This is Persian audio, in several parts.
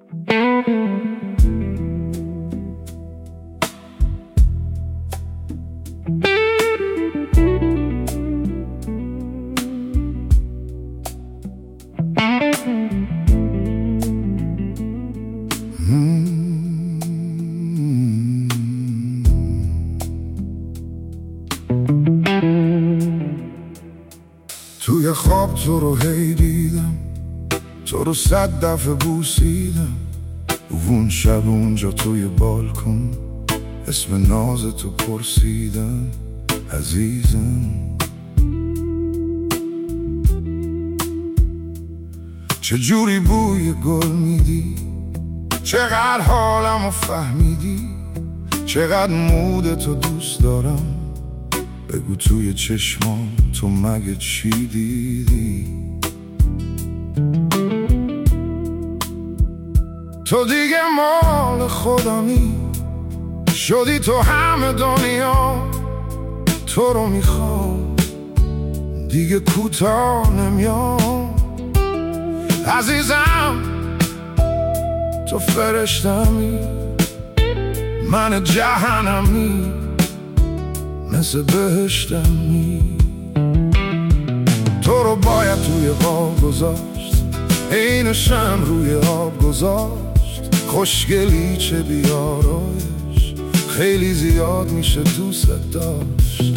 توی خواب تو رو هی دیدم، تو رو 100 دفعه بوسیدم. اون شب اونجا توی بالکن اسم ناز تو پرسیدم عزیزم. چجوری بوی گل میدی، چقدر حالمو فهمیدی، چقدر مود تو دوست دارم. بگو توی چشمام تو مگه چی دیدی؟ تو دیگه مال خودمی شدی، تو همه دنیا تو رو میخوام، دیگه کوتاه نمیام. عزیزم تو فرشتمی، من جهنمی، مثل بهشتمی. تو رو باید توی آب گذاشت، عین شمع روی آب گذاشت. خوشگلی چه بیارایش، خیلی زیاد میشه دوست داشت.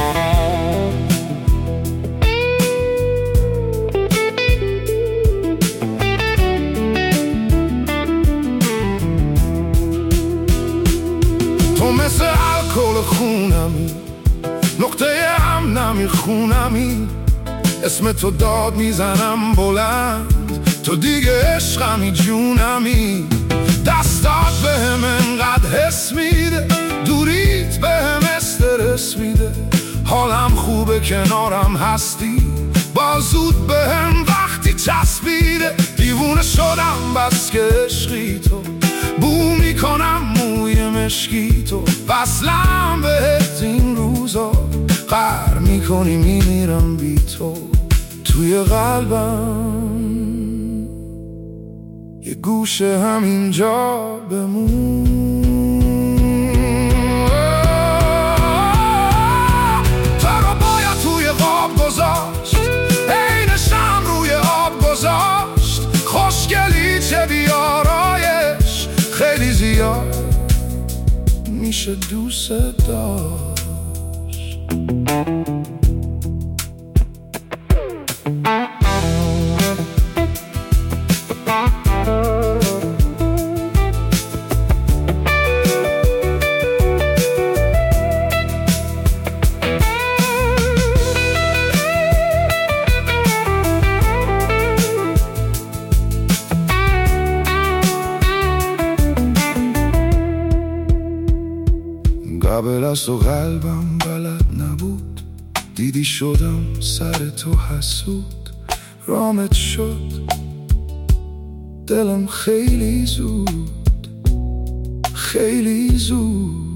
تو مثل الکل خونمی، نقطه امنمی خونمی. اسم تو داد میزنم بلند، تو دیگه عشقمی جونمی. دستات بهم انقدر حس میده، دوریت بهم استرس میده. حالم خوبه کنارم هستی، بازود بهم وقتی چسبیده. دیوونه شدم بس که عشقی تو، بو میکنم موی مشکی تو. وصلم بهت این روزا، قهر میکنی میمیرم بی تو. توی قلبم یه گوشه همینجا بمون. تو رو باید توی خواب گذاشت، عین شمع روی آب گذاشت. خوشگلی چه بیارایش، خیلی زیاد میشه دوست داشت. قبل از تو قلبم بلد نبود، دیدی شدم سر تو حسود. رامت شد دلم خیلی زود، خیلی زود.